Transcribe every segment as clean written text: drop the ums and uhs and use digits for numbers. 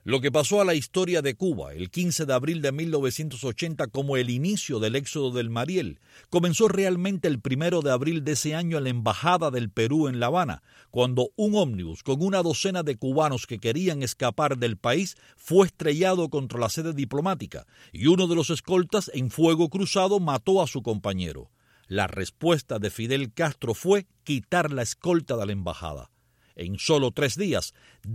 Lo que pasó a la historia de Cuba el 15 de abril de 1980 como el inicio del éxodo del Mariel comenzó realmente el 1 de abril de ese año en la Embajada del Perú en La Habana, cuando un ómnibus con una docena de cubanos que querían escapar del país fue estrellado contra la sede diplomática y uno de los escoltas en fuego cruzado mató a su compañero. La respuesta de Fidel Castro fue quitar la escolta de la embajada. En solo 3 días,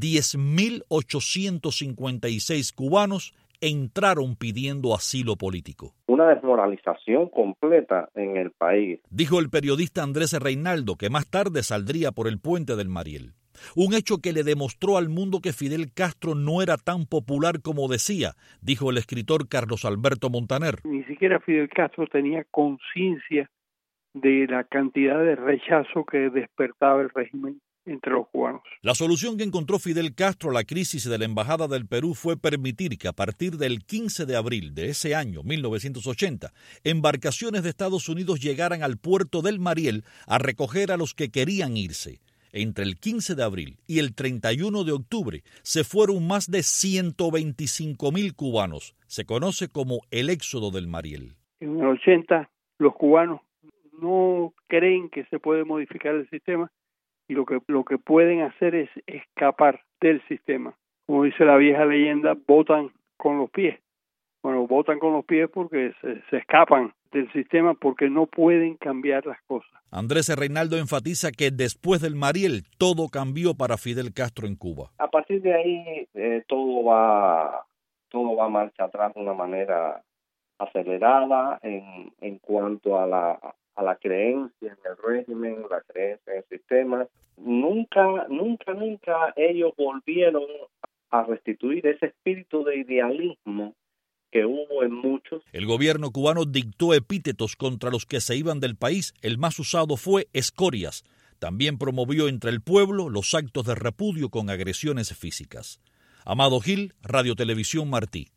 10.856 cubanos entraron pidiendo asilo político. Una desmoralización completa en el país, dijo el periodista Andrés Reinaldo, que más tarde saldría por el puente del Mariel. Un hecho que le demostró al mundo que Fidel Castro no era tan popular como decía, dijo el escritor Carlos Alberto Montaner. Ni siquiera Fidel Castro tenía conciencia de la cantidad de rechazo que despertaba el régimen entre los cubanos. La solución que encontró Fidel Castro a la crisis de la Embajada del Perú fue permitir que a partir del 15 de abril de ese año, 1980, embarcaciones de Estados Unidos llegaran al puerto del Mariel a recoger a los que querían irse. Entre el 15 de abril y el 31 de octubre se fueron más de 125.000 cubanos. Se conoce como el éxodo del Mariel. En el 80, los cubanos no creen que se puede modificar el sistema, y lo que pueden hacer es escapar del sistema. Como dice la vieja leyenda, votan con los pies. Bueno, votan con los pies porque se escapan del sistema porque no pueden cambiar las cosas. Andrés Reinaldo enfatiza que después del Mariel todo cambió para Fidel Castro en Cuba. A partir de ahí todo va marcha atrás de una manera acelerada en cuanto a la creencia en el régimen, la creencia en el sistema. Nunca ellos volvieron a restituir ese espíritu de idealismo que hubo en muchos. El gobierno cubano dictó epítetos contra los que se iban del país. El más usado fue escorias. También promovió entre el pueblo los actos de repudio con agresiones físicas. Amado Gil, Radio Televisión Martí.